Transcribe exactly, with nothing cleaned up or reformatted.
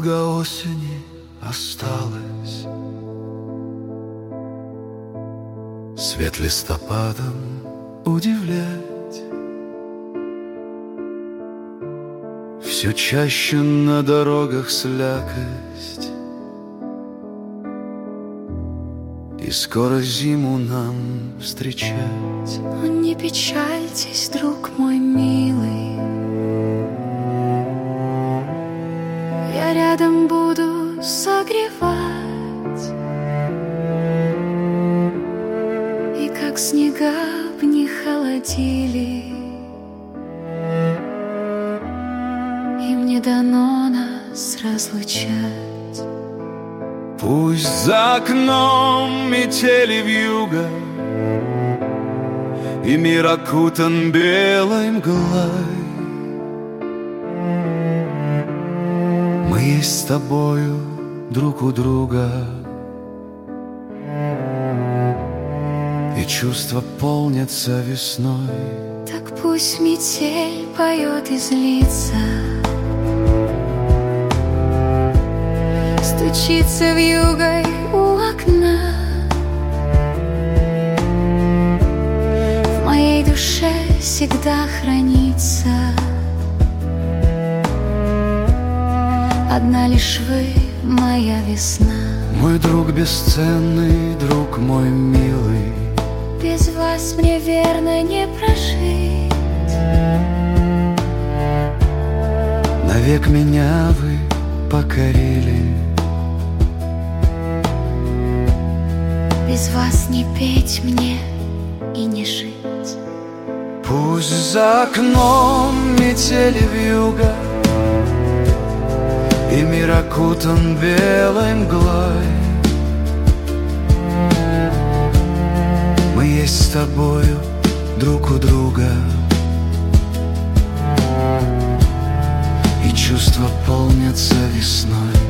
Недолго осени осталось, свет листопадом удивлять. Все чаще на дорогах слякость, и скоро зиму нам встречать. Но не печальтесь, друг мой милый, я рядом буду согревать. И как снега б не холодили, им не дано нас разлучать. Пусть за окном метели вьюга, и мир окутан белой мглой, мы есть с тобою друг у друга, и чувства полнятся весной. Так пусть метель поет и злится, стучится вьюгой у окна. В моей душе всегда хранится одна лишь вы, моя весна. Мой друг бесценный, друг мой милый, без вас мне верно не прожить. навек меня вы покорили. Без вас не петь мне и не жить. Пусть за окном метели вьюга, и мир окутан белой мглой, мы есть с тобою друг у друга, и чувства полнятся весной.